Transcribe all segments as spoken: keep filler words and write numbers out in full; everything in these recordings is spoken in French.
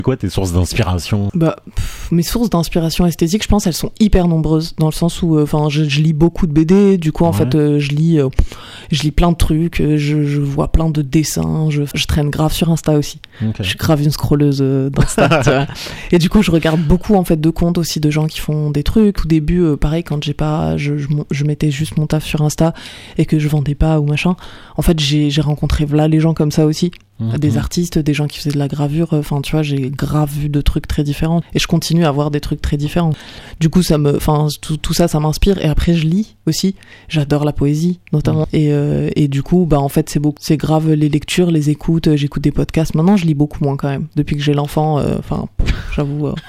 C'est quoi tes sources d'inspiration? Bah, pff, mes sources d'inspiration esthétique, je pense, elles sont hyper nombreuses, dans le sens où, enfin, euh, je, je lis beaucoup de B D, du coup, en ouais. fait, euh, je lis, euh, je lis plein de trucs, je, je vois plein de dessins, je, je traîne grave sur Insta aussi. Okay. Je suis grave une scrolleuse euh, d'Insta, tu vois. Et du coup, je regarde beaucoup, en fait, de comptes aussi de gens qui font des trucs. Au début, euh, pareil, quand j'ai pas, je, je, je mettais juste mon taf sur Insta et que je vendais pas ou machin. En fait, j'ai, j'ai rencontré là les gens comme ça aussi. Mmh, des mmh. artistes, des gens qui faisaient de la gravure, enfin tu vois, j'ai grave vu de trucs très différents et je continue à voir des trucs très différents. Du coup, ça me, enfin tout, tout ça, ça m'inspire et après je lis aussi. J'adore la poésie notamment mmh. et euh, et du coup, bah en fait c'est beaucoup, c'est grave les lectures, les écoutes. J'écoute des podcasts. Maintenant, je lis beaucoup moins quand même. Depuis que j'ai l'enfant, enfin, euh, j'avoue, euh,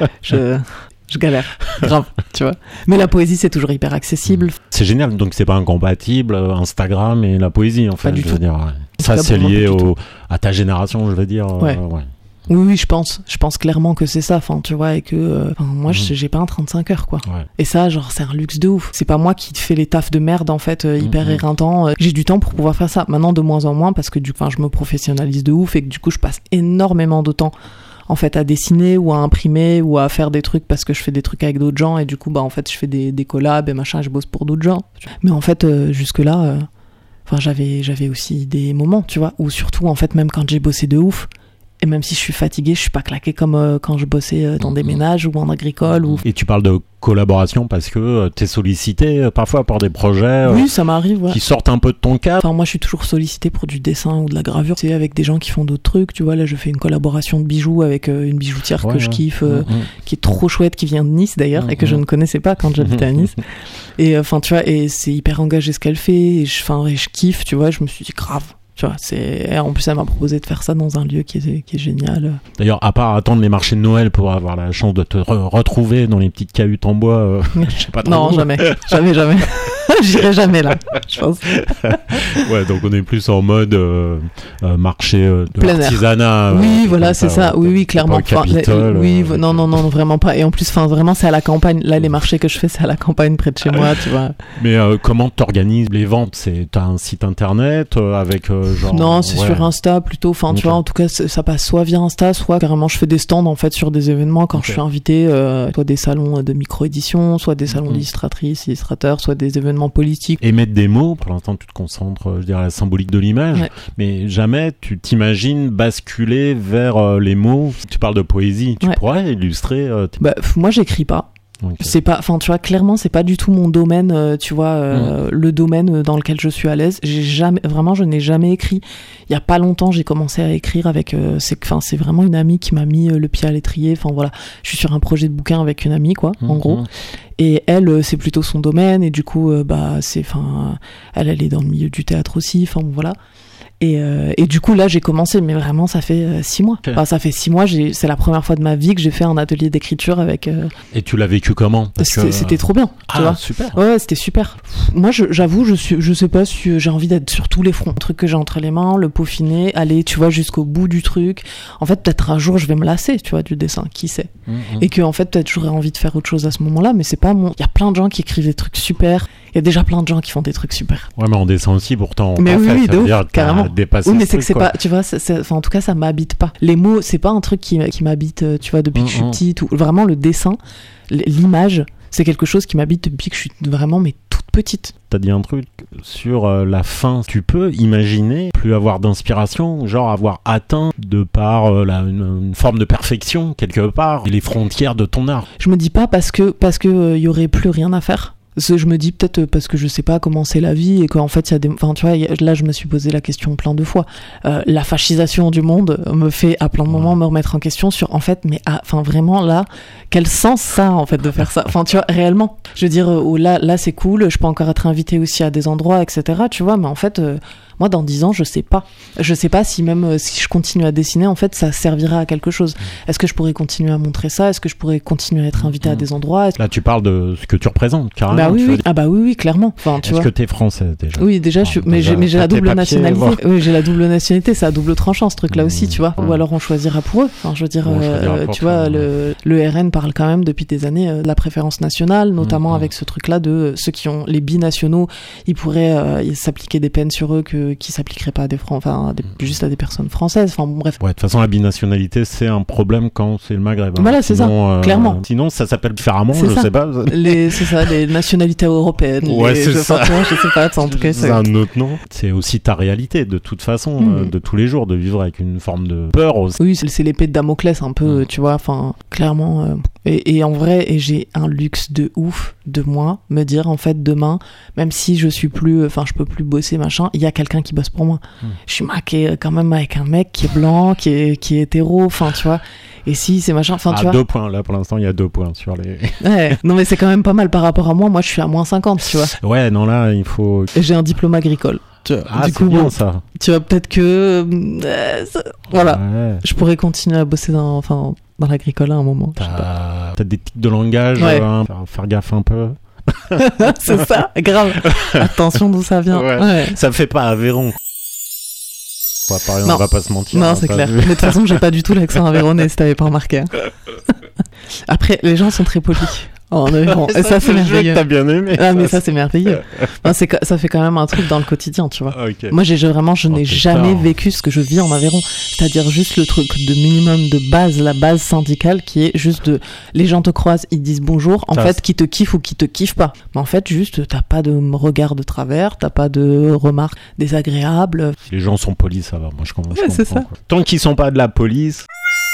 je Je galère, grave, tu vois. Mais la poésie, c'est toujours hyper accessible. C'est génial, donc c'est pas incompatible, Instagram et la poésie, en fait. Pas du je tout. Veux dire, ouais. Ça, c'est lié au, à ta génération, je veux dire. Ouais. Euh, ouais. Oui, oui, je pense. Je pense clairement que c'est ça, enfin, tu vois, et que euh, moi, mmh. je, j'ai pas un trente-cinq heures, quoi. Ouais. Et ça, genre, c'est un luxe de ouf. C'est pas moi qui fais les tafs de merde, en fait, euh, hyper mmh. éreintants. J'ai du temps pour pouvoir faire ça. Maintenant, de moins en moins, parce que du coup, je me professionnalise de ouf et que du coup, je passe énormément de temps en fait à dessiner ou à imprimer ou à faire des trucs parce que je fais des trucs avec d'autres gens et du coup bah en fait je fais des, des collabs et machin, je bosse pour d'autres gens. Mais en fait euh, jusque là euh, enfin j'avais j'avais aussi des moments, tu vois, où surtout en fait même quand j'ai bossé de ouf et même si je suis fatiguée, je suis pas claquée comme euh, quand je bossais euh, dans des ménages ou en agricole ou... Et tu parles de collaboration parce que euh, t'es sollicité euh, parfois par des projets euh, oui, ça m'arrive, ouais. qui sortent un peu de ton cadre. Enfin, moi je suis toujours sollicitée pour du dessin ou de la gravure, c'est avec des gens qui font d'autres trucs, tu vois. Là je fais une collaboration de bijoux avec euh, une bijoutière ouais, que je kiffe euh, mmh, mmh. qui est trop chouette, qui vient de Nice d'ailleurs mmh, et que mmh. je ne connaissais pas quand j'habitais à Nice. Et enfin tu vois, et c'est hyper engagé ce qu'elle fait et je, enfin, et je kiffe, tu vois. Je me suis dit grave. Tu vois, c'est... Et en plus, elle m'a proposé de faire ça dans un lieu qui est, qui est génial. D'ailleurs, à part attendre les marchés de Noël pour avoir la chance de te re- retrouver dans les petites cahutes en bois, euh, je sais pas trop. Non, jamais, jamais, jamais. J'irai jamais là, je pense. Ouais, donc on est plus en mode euh, euh, marché euh, de plein l'artisanat. Euh, oui, voilà, ça, c'est ça. Ouais, oui, oui, clairement. Enfin, Capitole, oui, euh, non, non, non, vraiment pas. Et en plus, enfin, vraiment, c'est à la campagne. Là, les marchés que je fais, c'est à la campagne, près de chez moi, tu vois. Mais euh, comment t'organises les ventes? C'est t'as un site internet euh, avec euh, genre. Non, c'est ouais. sur Insta plutôt. Enfin, okay. tu vois, en tout cas, ça passe soit via Insta, soit carrément, je fais des stands en fait sur des événements quand okay. je suis invité, euh, soit des salons de micro-édition, soit des salons mm-hmm. d'illustratrices, illustrateurs, soit des événements politiques. Et mettre des mots, pour l'instant, tu te concentres, je dirais, à la symbolique de l'image, ouais. mais jamais tu t'imagines basculer vers euh, les mots. Si tu parles de poésie, tu ouais. pourrais illustrer. Euh, tes... Bah, moi, j'écris pas. Okay. C'est pas, enfin tu vois, clairement c'est pas du tout mon domaine, euh, tu vois, euh, mmh. le domaine dans lequel je suis à l'aise. J'ai jamais, vraiment, je n'ai jamais écrit. Il y a pas longtemps, j'ai commencé à écrire avec, euh, c'est, enfin c'est vraiment une amie qui m'a mis euh, le pied à l'étrier. Enfin voilà, je suis sur un projet de bouquin avec une amie, quoi, mmh. en gros. Et elle, euh, c'est plutôt son domaine et du coup, euh, bah c'est, enfin, elle, elle est dans le milieu du théâtre aussi. Enfin bon, voilà. Et, euh, et du coup là j'ai commencé, mais vraiment ça fait euh, six mois. Okay. Enfin, ça fait six mois. J'ai, c'est la première fois de ma vie que j'ai fait un atelier d'écriture avec. Euh... Et tu l'as vécu comment? Parce c'était, que... c'était trop bien. Ah tu vois super. Ouais, c'était super. Moi je, j'avoue, je suis, je sais pas si j'ai envie d'être sur tous les fronts. Le truc que j'ai entre les mains, le peaufiner, aller, tu vois, jusqu'au bout du truc. En fait, peut-être un jour je vais me lasser, tu vois, du dessin. Qui sait? Mm-hmm. Et que en fait peut-être j'aurais envie de faire autre chose à ce moment-là, mais c'est pas mon. Il y a plein de gens qui écrivent des trucs super. Il y a déjà plein de gens qui font des trucs super. Ouais, mais en dessin aussi, pourtant. Mais oui, fait, oui, de ouf, carrément. Dépassé oui, mais ce c'est truc, que c'est quoi. pas, tu vois, c'est, c'est, enfin, en tout cas, ça m'habite pas. Les mots, c'est pas un truc qui, qui m'habite, tu vois, depuis mmh, que je suis petite. Ou, vraiment, le dessin, l'image, c'est quelque chose qui m'habite depuis que je suis vraiment, mais toute petite. T'as dit un truc sur euh, la fin. Tu peux imaginer plus avoir d'inspiration, genre avoir atteint de par euh, la, une, une forme de perfection quelque part les frontières de ton art. Je me dis pas parce que parce que euh, y aurait plus rien à faire. Je me dis peut-être parce que je sais pas comment c'est la vie et qu'en fait il y a des, enfin tu vois, là je me suis posé la question plein de fois. Euh, la fascisation du monde me fait à plein de moments ouais. me remettre en question sur en fait, mais enfin ah, vraiment là, quel sens ça en fait de faire ça. Enfin tu vois réellement. Je veux dire oh, là là c'est cool, je peux encore être invitée aussi à des endroits et cetera. Tu vois, mais en fait euh, moi dans dix ans je sais pas. Je sais pas si même euh, si je continue à dessiner en fait ça servira à quelque chose. Est-ce que je pourrais continuer à montrer ça? Est-ce que je pourrais continuer à être invitée mmh. à des endroits? Est-ce... Là tu parles de ce que tu représentes carrément. Bah oui, oui. Ah bah oui oui clairement. Enfin, tu Est-ce vois. que t'es français déjà? Oui déjà, je suis... mais, déjà j'ai, mais j'ai la double papiers, nationalité. Voir. Oui j'ai la double nationalité, c'est à double tranchant ce truc là mmh. aussi tu vois. Mmh. Ou alors on choisira pour eux. Enfin je veux dire, euh, tu vois le, le R N parle quand même depuis des années euh, de la préférence nationale, notamment mmh. avec ce truc là de euh, ceux qui ont les binationaux, ils pourraient euh, s'appliquer des peines sur eux que que qui s'appliquerait pas à des Fran- enfin à des, juste à des personnes françaises. Enfin bon, bref. Ouais, de toute façon, la binationalité, c'est un problème quand c'est le Maghreb. Hein. Voilà, c'est sinon, ça, euh, clairement. Sinon, ça s'appelle différemment, C'est je ça. sais pas. Les, c'est ça, les nationalités européennes. Ouais, les, c'est je, ça. Moi, je sais pas, en tout cas, C'est c'est... un autre nom. C'est aussi ta réalité, de toute façon, Mmh. euh, de tous les jours, de vivre avec une forme de peur aussi. Oui, c'est, c'est l'épée de Damoclès un peu, Mmh. tu vois, enfin, clairement. Euh, et, et en vrai, et j'ai un luxe de ouf de moi, me dire, en fait, demain, même si je suis plus, enfin, je peux plus bosser, machin, il y a quelqu'un qui bosse pour moi. Mmh. Je suis maquée quand même avec un mec qui est blanc, qui est, qui est hétéro, enfin, tu vois. Et si c'est machin, enfin, ah, tu vois. deux points, là, pour l'instant, il y a deux points sur les... Ouais, non, mais c'est quand même pas mal par rapport à moi. Moi, je suis à moins cinquante, tu vois. Ouais, non, là, il faut... Et j'ai un diplôme agricole. Tu vois. Ah, du c'est coup, bien, bon, ça. tu vois, peut-être que... Euh, ça... Voilà. Ouais. Je pourrais continuer à bosser dans, enfin, dans l'agricole à un moment. T'as peut-être des tics de langage, ouais. hein, faire, faire gaffe un peu. C'est ça, grave. Attention d'où ça vient. Ouais. Ouais. Ça fait pas Aveyron. Bah, pareil, on va pas se mentir. Non, hein, c'est pas clair. vu. Mais de toute façon, j'ai pas du tout l'accent aveyronnais, si t'avais pas remarqué. Hein. Après, les gens sont très polis en Aveyron. Et ça, c'est merveilleux. T'as bien aimé. Ah, mais ça, c'est merveilleux. Non, c'est, ça fait quand même un truc dans le quotidien, tu vois. Okay. Moi, j'ai, vraiment, je oh, n'ai putain. jamais vécu ce que je vis en Aveyron. C'est-à-dire juste le truc de minimum de base, la base syndicale, qui est juste de, les gens te croisent, ils disent bonjour, en ça, fait, c'est... qui te kiffent ou qui te kiffent pas. Mais en fait, juste, t'as pas de regard de travers, t'as pas de remarques désagréables. Si les gens sont polis, ça va. Moi, je comprends. Ouais, je comprends, c'est ça. quoi. Tant qu'ils sont pas de la police.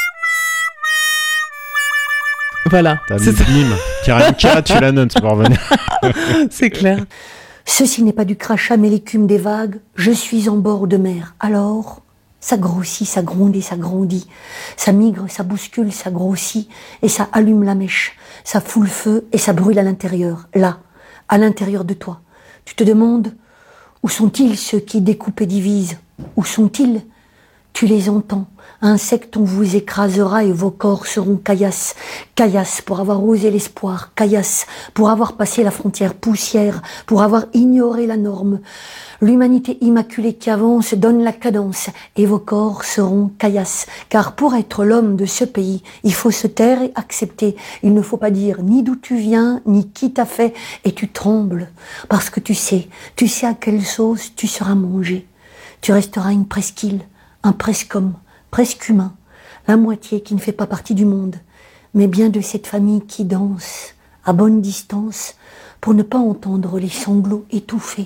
Voilà. T'as c'est mis ça. bim. Kiranka, tu la notes pour revenir. C'est clair. Ceci n'est pas du crachat mais l'écume des vagues, je suis en bord de mer. Alors, ça grossit, ça gronde et ça grandit. Ça migre, ça bouscule, ça grossit et ça allume la mèche. Ça fout le feu et ça brûle à l'intérieur, là, à l'intérieur de toi. Tu te demandes, où sont-ils ceux qui découpent et divisent? Où sont-ils? Tu les entends. Insectes, on vous écrasera et vos corps seront caillasses. Caillasses pour avoir osé l'espoir. Caillasses pour avoir passé la frontière. Poussière pour avoir ignoré la norme. L'humanité immaculée qui avance donne la cadence et vos corps seront caillasses. Car pour être l'homme de ce pays, il faut se taire et accepter. Il ne faut pas dire ni d'où tu viens, ni qui t'a fait. Et tu trembles parce que tu sais, tu sais à quelle sauce tu seras mangé. Tu resteras une presqu'île, un presque homme, presque humain, la moitié qui ne fait pas partie du monde, mais bien de cette famille qui danse à bonne distance pour ne pas entendre les sanglots étouffés.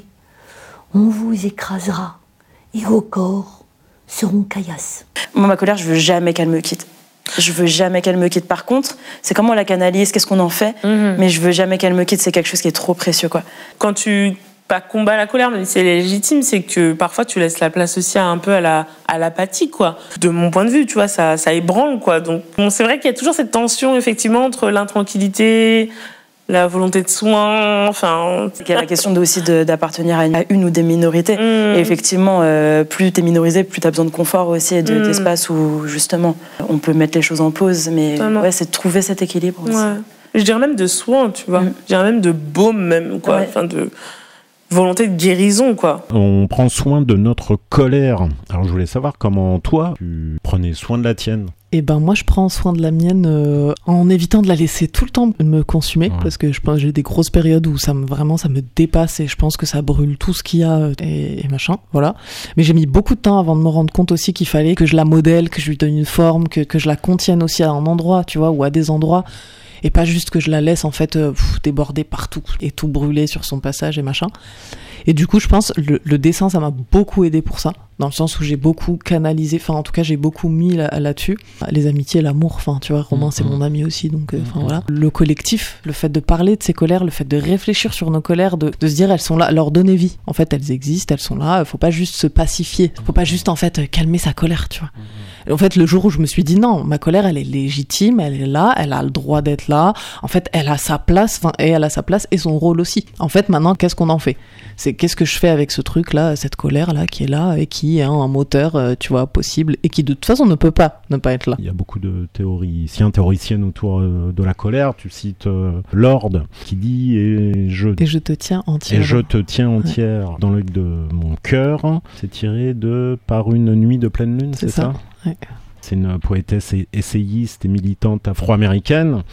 On vous écrasera et vos corps seront caillasses. Moi, ma colère, je veux jamais qu'elle me quitte. Je veux jamais qu'elle me quitte. Par contre, c'est comment on la canalise, qu'est-ce qu'on en fait, mm-hmm. mais je veux jamais qu'elle me quitte. C'est quelque chose qui est trop précieux, quoi. Quand tu pas combat la colère, mais c'est légitime, c'est que parfois tu laisses la place aussi à un peu à la à l'apathie, quoi. De mon point de vue, tu vois, ça ça ébranle, quoi. Donc bon, c'est vrai qu'il y a toujours cette tension effectivement entre l'intranquillité, la volonté de soin, enfin... Il y a la question de, aussi de, d'appartenir à une, à une ou des minorités. Mmh. Et effectivement, euh, plus t'es minorisé, plus t'as besoin de confort aussi, et de, mmh. d'espace où, justement, on peut mettre les choses en pause. Mais ouais, c'est de trouver cet équilibre aussi. Ouais. Je dirais même de soin, tu vois. Mmh. Je dirais même de baume, même, quoi. Ouais. Enfin, de... volonté de guérison, quoi. On prend soin de notre colère. Alors, je voulais savoir comment, toi, tu prenais soin de la tienne. Et ben moi je prends soin de la mienne euh, en évitant de la laisser tout le temps me consumer, ouais. Parce que je pense j'ai des grosses périodes où ça me vraiment ça me dépasse et je pense que ça brûle tout ce qu'il y a et, et machin, voilà. Mais j'ai mis beaucoup de temps avant de me rendre compte aussi qu'il fallait que je la modèle, que je lui donne une forme, que que je la contienne aussi à un endroit, tu vois, ou à des endroits. Et pas juste que je la laisse en fait euh, pff, déborder partout et tout brûler sur son passage et machin. Et du coup, je pense le, le dessin, ça m'a beaucoup aidé pour ça, dans le sens où j'ai beaucoup canalisé, enfin en tout cas j'ai beaucoup mis là, là-dessus. Les amitiés, l'amour, enfin tu vois, Romain mmh. c'est mon ami aussi, donc enfin euh, mmh. voilà. Le collectif, le fait de parler de ses colères, le fait de réfléchir sur nos colères, de, de se dire elles sont là, leur donner vie. En fait, elles existent, elles sont là, faut pas juste se pacifier, faut pas juste en fait calmer sa colère, tu vois. Mmh. En fait, le jour où je me suis dit non, ma colère elle est légitime, elle est là, elle a le droit d'être là, en fait elle a sa place, enfin et elle a sa place et son rôle aussi. En fait maintenant, qu'est-ce qu'on en fait ? C'est qu'est-ce que je fais avec ce truc-là, cette colère-là qui est là et qui est un moteur, euh, tu vois, possible et qui de toute façon ne peut pas ne pas être là. Il y a beaucoup de théoriciens, théoriciennes autour euh, de la colère. Tu cites euh, Lord qui dit et je et je te tiens entière. Et je te tiens entière ouais. dans l'œil de mon cœur. C'est tiré de Par une nuit de pleine lune, c'est, c'est ça, ça ouais. C'est une poétesse essayiste et militante afro-américaine.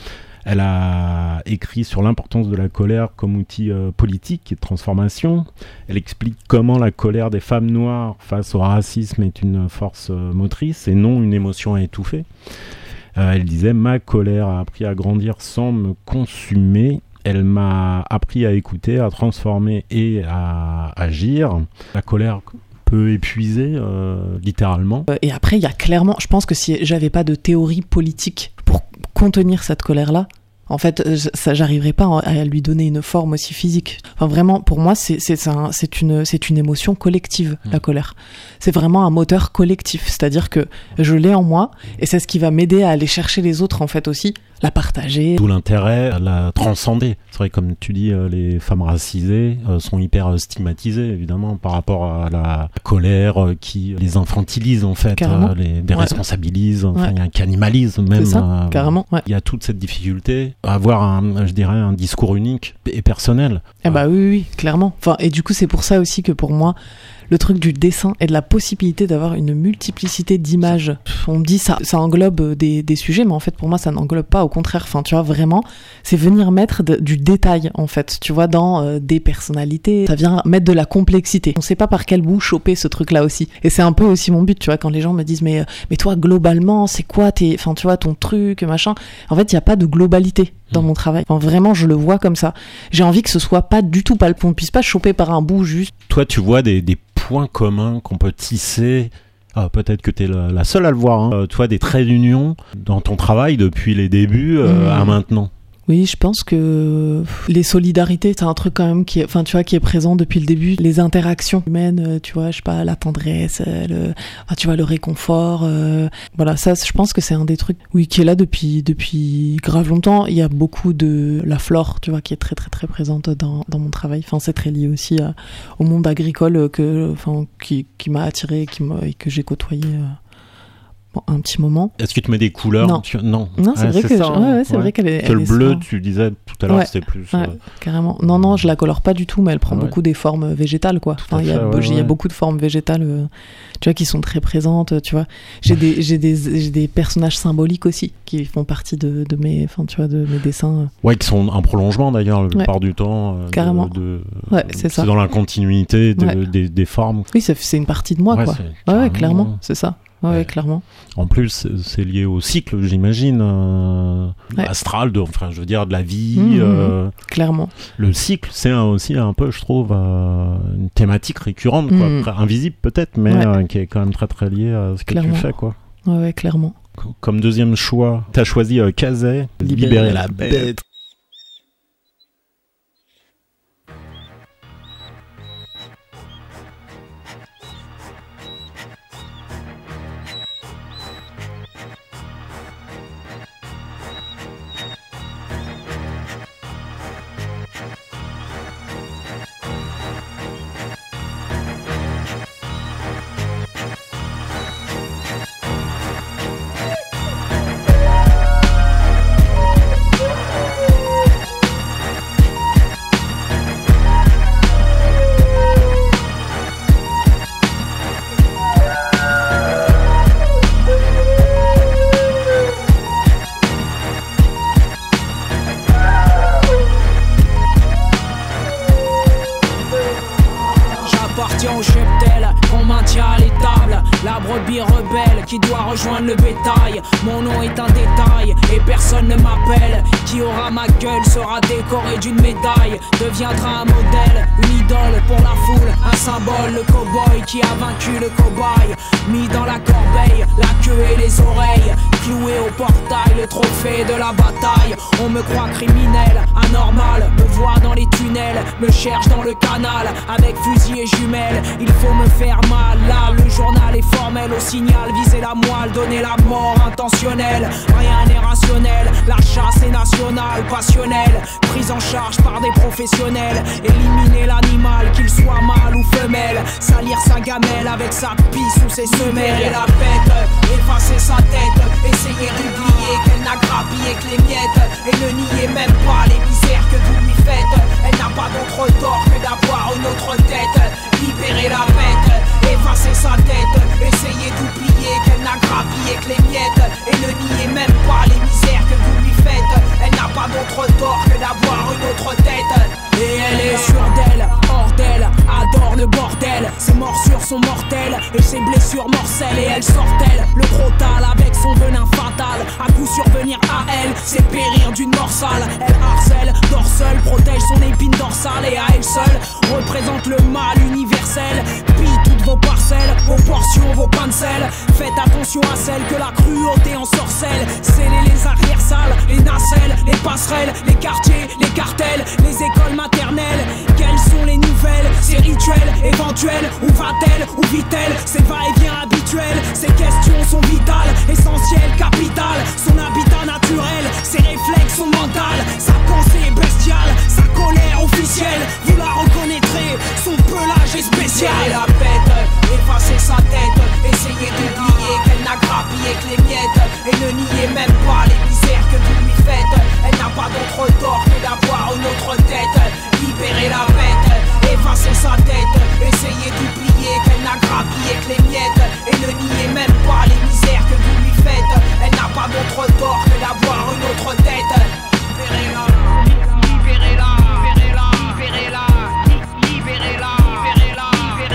Elle a écrit sur l'importance de la colère comme outil euh, politique et de transformation. Elle explique comment la colère des femmes noires face au racisme est une force euh, motrice et non une émotion à étouffer. Euh, elle disait « Ma colère a appris à grandir sans me consumer. Elle m'a appris à écouter, à transformer et à agir. » La colère peut épuiser, euh, littéralement. Et après, il y a clairement... Je pense que si j'avais pas de théorie politique pour contenir cette colère-là, en fait, ça, j'arriverais pas à lui donner une forme aussi physique. Enfin, vraiment, pour moi, c'est, c'est, un, c'est, une, c'est une émotion collective, mmh. la colère. C'est vraiment un moteur collectif. C'est-à-dire que je l'ai en moi, et c'est ce qui va m'aider à aller chercher les autres, en fait, aussi, la partager. D'où l'intérêt à la transcender. C'est vrai, comme tu dis, les femmes racisées sont hyper stigmatisées, évidemment, par rapport à la colère qui les infantilise, en fait, carrément. les déresponsabilise, ouais. Enfin, il y a un cannibalisme même. C'est ça, euh, carrément, ouais. Il y a toute cette difficulté à avoir, un, je dirais, un discours unique et personnel. Eh bah oui, oui, clairement. Enfin, et du coup, c'est pour ça aussi que pour moi, le truc du dessin et de la possibilité d'avoir une multiplicité d'images. On me dit ça, ça englobe des, des sujets, mais en fait pour moi ça n'englobe pas, au contraire. Enfin, tu vois, vraiment, c'est venir mettre de, du détail en fait, tu vois, dans euh, des personnalités. Ça vient mettre de la complexité. On sait pas par quel bout choper ce truc-là aussi. Et c'est un peu aussi mon but, tu vois, quand les gens me disent mais mais toi globalement c'est quoi tes, enfin tu vois ton truc machin. En fait il y a pas de globalité dans mon travail. Enfin, vraiment, je le vois comme ça. J'ai envie que ce soit pas du tout palpable, qu'on puisse pas choper par un bout juste. Toi, tu vois des, des points communs qu'on peut tisser. Ah, peut-être que t'es la, la seule à le voir. Hein. Euh, toi, des traits d'union dans ton travail depuis les débuts euh, mmh. à maintenant. Oui, je pense que les solidarités, c'est un truc quand même qui est, enfin, tu vois, qui est présent depuis le début. Les interactions humaines, tu vois, je sais pas, la tendresse, le, enfin, tu vois, le réconfort, euh, voilà, ça, je pense que c'est un des trucs, oui, qui est là depuis, depuis grave longtemps. Il y a beaucoup de la flore, tu vois, qui est très, très, très présente dans, dans mon travail. Enfin, c'est très lié aussi à, au monde agricole que, enfin, qui, qui m'a attiré, qui m'a, et que j'ai côtoyé. Euh, Bon, un petit moment. Est-ce que tu mets des couleurs? Non, tu... non. non, c'est ouais, vrai c'est que ça, je... ouais, ouais, c'est ouais. vrai qu'elle est. Que elle le est bleu, ça. tu disais tout à l'heure, ouais. c'était plus. Ouais, euh... carrément. Non, non, je la colore pas du tout, mais elle prend ouais. beaucoup des formes végétales, quoi. Enfin, il y a, ouais, y a ouais. beaucoup de formes végétales, euh, tu vois, qui sont très présentes. Tu vois, j'ai des, j'ai des, j'ai des personnages symboliques aussi qui font partie de, de mes, enfin, tu vois, de mes dessins. Ouais, qui sont un prolongement d'ailleurs la plupart ouais. du temps. Euh, carrément. De, de... Ouais, c'est ça. C'est dans la continuité de, ouais. des, des formes. Oui, c'est, c'est une partie de moi, ouais, quoi. Ouais, ouais, clairement, c'est ça. Ouais, ouais, clairement. En plus, c'est lié au cycle, j'imagine, euh, ouais. astral, de, enfin, je veux dire, de la vie. Mmh, euh, clairement. Le cycle, c'est un, aussi un peu, je trouve, euh, une thématique récurrente, quoi. Mmh. Invisible peut-être, mais ouais. euh, qui est quand même très très liée à ce clairement. que tu fais, quoi. Ouais, ouais, clairement. Comme deuxième choix, t'as choisi euh, Kazay, Libérer, Libérer la bête. bête. Qui doit rejoindre le bétail. Mon nom est un détail et personne ne m'appelle. Qui aura ma gueule sera décoré d'une médaille. Deviendra un modèle, une idole pour la foule. Un symbole, le cow-boy qui a vaincu le cow-boy. Mis dans la corbeille, la queue et les oreilles. Cloué au portail, le trophée de la bataille. On me croit criminel, anormal. Me voit dans les tunnels, me cherche dans le canal. Avec fusil et jumelles, il faut me faire mal. Là, le journal est formel au signal. Viser la moelle, donner la mort intentionnelle. Rien n'est rationnel, la chasse est nationale, passionnelle. Prise en charge par des professionnels. Éliminer l'animal, qu'il soit mâle ou femelle. Salir sa gamelle avec sa pisse ou ses semelles. Et la bête, effacer sa tête. Essayer d'oublier qu'elle n'a grappillé que les miettes. Et ne nier même pas les misères que vous lui faites. Elle n'a pas d'autre tort que d'avoir une autre tête. Libérer la bête, effacer sa tête. Essayer d'oublier qu'elle n'a grappillé que les miettes. Et ne nier même pas les misères que vous lui faites. Elle n'a pas venir à elle, c'est périr d'une mort sale. Elle harcèle, dort seule, protège son épine dorsale et à elle seule représente le mal universel. Pille toutes vos parcelles, vos portions, vos pains de sel. Faites attention à celle que la cruauté ensorcelle. Scellez les arrières salles, les nacelles, les passerelles, les quartiers, les cartels, les écoles maternelles. Quelles sont les nouvelles, ces rituels éventuels? Où va-t-elle, où vit-elle? Ces va-et-vient habituels, ces questions sont vitales, essentielles, capitales. Son habitat naturel, ses réflexes sont mentales. Sa pensée est bestiale, sa colère officielle. Vous la reconnaîtrez, son pelage est spécial. Libérez la bête, effacez sa tête. Essayez d'oublier qu'elle n'a grappillé que les miettes. Et ne niez même pas les misères que vous lui faites. Elle n'a pas d'autre tort que d'avoir une autre tête. Libérez la bête, effacez sa tête. Essayez d'oublier qu'elle n'a grappillé que les miettes. Et ne niez même pas les misères que vous lui faites. Elle n'a pas d'autre tort que d'avoir une autre tête. Libérez-la, libérez-la, libérez-la, libérez-la, libérez-la, libérez-la,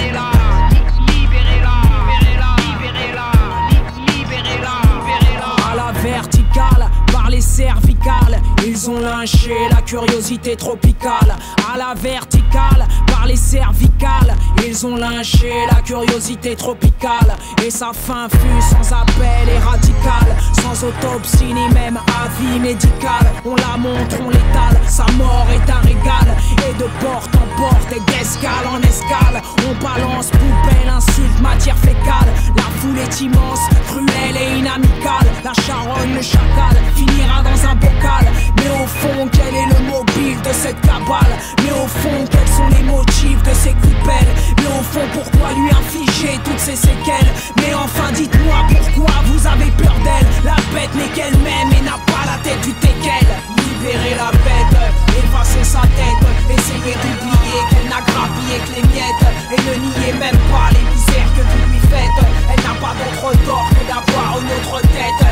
libérez-la, libérez-la, libérez-la, libérez-la, libérez-la. À la verticale, par les cervicales, ils ont lynché la curiosité tropicale. À la verticale, par les cervicales, ils ont lynché la curiosité tropicale. Et sa fin fut sans appel et radicale, sans autopsie ni même avis médical. On la montre, on l'étale, sa mort est un régal. Et de porte en porte et d'escale en escale, on balance poubelle, insulte, matière fécale. La foule est immense, cruelle et inamicale. La charogne, le chacal, finira dans un bocal. Mais au fond, quel est le mobile de cette cabale? Mais au fond, quels sont les motifs de ces coups de pelle? Mais au fond, pourquoi lui infliger toutes ces séquelles? Mais enfin, dites-moi pourquoi vous avez peur d'elle. La bête n'est qu'elle-même et n'a pas la tête du teckel. Libérez la bête, effacez sa tête. Essayez d'oublier qu'elle n'a grappillé que les miettes. Et ne niez même pas les misères que vous lui faites. Elle n'a pas d'autre tort que d'avoir une autre tête.